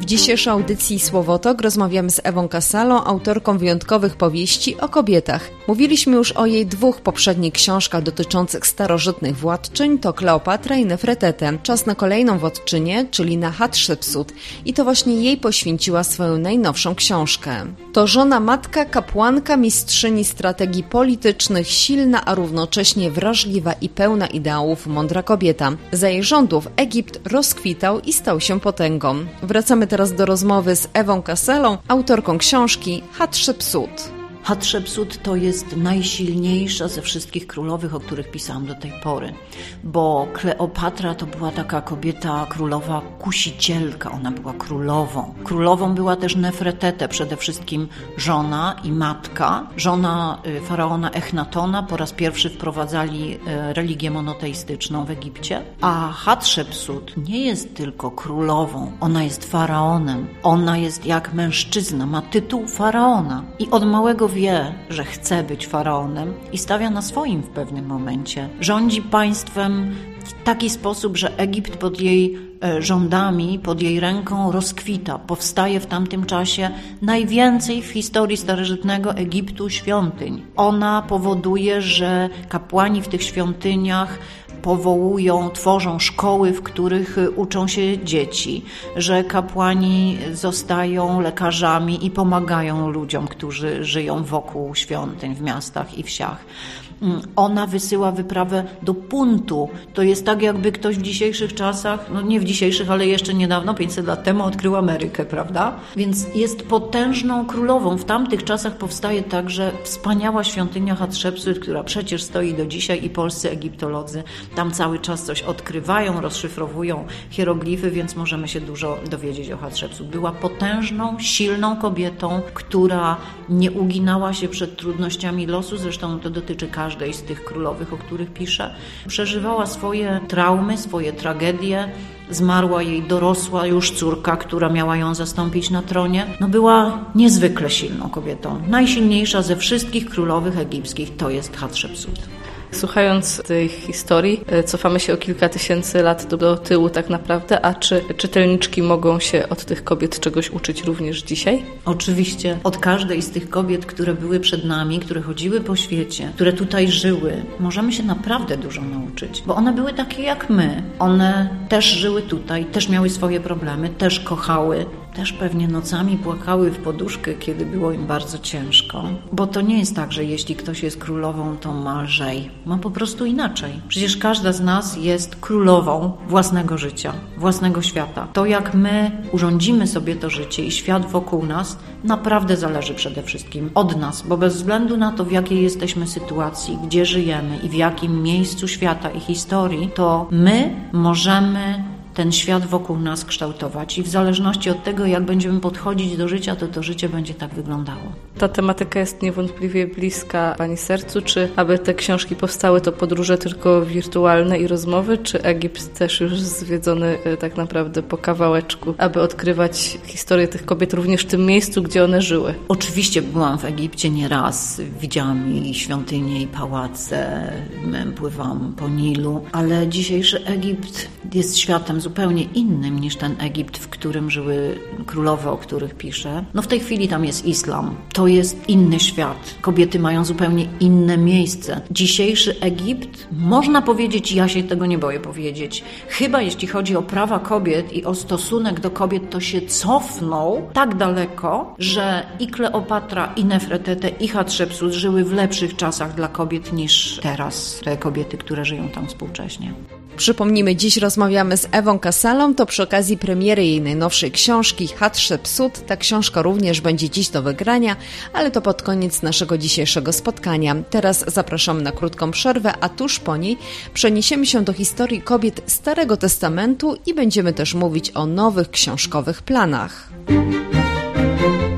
dzisiejszej audycji Słowotok rozmawiamy z Ewą Kasalą, autorką wyjątkowych powieści o kobietach. Mówiliśmy już o jej 2 poprzednich książkach dotyczących starożytnych władczyń, to Kleopatra i Nefretete. Czas na kolejną władczynię, czyli na Hatshepsut. I to właśnie jej poświęciła swoją najnowszą książkę. To żona, matka, kapłanka, mistrzyni strategii politycznych, silna, a równocześnie wrażliwa i pełna ideałów mądra kobieta. Za jej rządów Egipt rozkwitał i stał się potęgą. Wracamy teraz do rozmowy z Ewą Kasalą, autorką książki Hatshepsut. Hatshepsut to jest najsilniejsza ze wszystkich królowych, o których pisałam do tej pory, bo Kleopatra to była taka kobieta królowa kusicielka, ona była królową. Królową była też Nefretete, przede wszystkim żona i matka. Żona faraona Echnatona, po raz pierwszy wprowadzali religię monoteistyczną w Egipcie, a Hatshepsut nie jest tylko królową, ona jest faraonem, ona jest jak mężczyzna, ma tytuł faraona i od małego wie, że chce być faraonem i stawia na swoim w pewnym momencie. Rządzi państwem w taki sposób, że Egipt pod jej rządami, pod jej ręką rozkwita. Powstaje w tamtym czasie najwięcej w historii starożytnego Egiptu świątyń. Ona powoduje, że kapłani w tych świątyniach tworzą szkoły, w których uczą się dzieci, że kapłani zostają lekarzami i pomagają ludziom, którzy żyją wokół świątyń w miastach i wsiach. Ona wysyła wyprawę do Puntu. To jest tak, jakby ktoś w dzisiejszych czasach, no nie w dzisiejszych, ale jeszcze niedawno, 500 lat temu odkrył Amerykę, prawda? Więc jest potężną królową. W tamtych czasach powstaje także wspaniała świątynia Hatshepsut, która przecież stoi do dzisiaj i polscy egiptolodzy tam cały czas coś odkrywają, rozszyfrowują hieroglify, więc możemy się dużo dowiedzieć o Hatshepsut. Była potężną, silną kobietą, która nie uginała się przed trudnościami losu, zresztą to dotyczy każdej z tych królowych, o których piszę. Przeżywała swoje traumy, swoje tragedie. Zmarła jej dorosła już córka, która miała ją zastąpić na tronie. Była niezwykle silną kobietą. Najsilniejsza ze wszystkich królowych egipskich to jest Hatshepsut. Słuchając tej historii, cofamy się o kilka tysięcy lat do tyłu tak naprawdę, a czy czytelniczki mogą się od tych kobiet czegoś uczyć również dzisiaj? Oczywiście od każdej z tych kobiet, które były przed nami, które chodziły po świecie, które tutaj żyły, możemy się naprawdę dużo nauczyć, bo one były takie jak my. One też żyły tutaj, też miały swoje problemy, też kochały, też pewnie nocami płakały w poduszkę, kiedy było im bardzo ciężko. Bo to nie jest tak, że jeśli ktoś jest królową, to ma lżej. Ma po prostu inaczej. Przecież każda z nas jest królową własnego życia, własnego świata. To, jak my urządzimy sobie to życie i świat wokół nas, naprawdę zależy przede wszystkim od nas, bo bez względu na to, w jakiej jesteśmy sytuacji, gdzie żyjemy i w jakim miejscu świata i historii, to my możemy ten świat wokół nas kształtować i w zależności od tego, jak będziemy podchodzić do życia, to życie będzie tak wyglądało. Ta tematyka jest niewątpliwie bliska Pani sercu. Czy aby te książki powstały, to podróże tylko wirtualne i rozmowy, czy Egipt też już zwiedzony tak naprawdę po kawałeczku, aby odkrywać historię tych kobiet również w tym miejscu, gdzie one żyły? Oczywiście byłam w Egipcie nieraz, widziałam i świątynie, i pałace, pływam po Nilu, ale dzisiejszy Egipt jest światem zupełnie innym niż ten Egipt, w którym żyły królowe, o których piszę. W tej chwili tam jest islam. To jest inny świat. Kobiety mają zupełnie inne miejsce. Dzisiejszy Egipt, można powiedzieć, ja się tego nie boję powiedzieć, chyba jeśli chodzi o prawa kobiet i o stosunek do kobiet, to się cofnął tak daleko, że i Kleopatra, i Nefretete, i Hatshepsut żyły w lepszych czasach dla kobiet niż teraz te kobiety, które żyją tam współcześnie. Przypomnijmy, dziś rozmawiamy z Ewą Kasalą, to przy okazji premiery jej najnowszej książki Hatshepsut. Ta książka również będzie dziś do wygrania, ale to pod koniec naszego dzisiejszego spotkania. Teraz zapraszamy na krótką przerwę, a tuż po niej przeniesiemy się do historii kobiet Starego Testamentu i będziemy też mówić o nowych książkowych planach.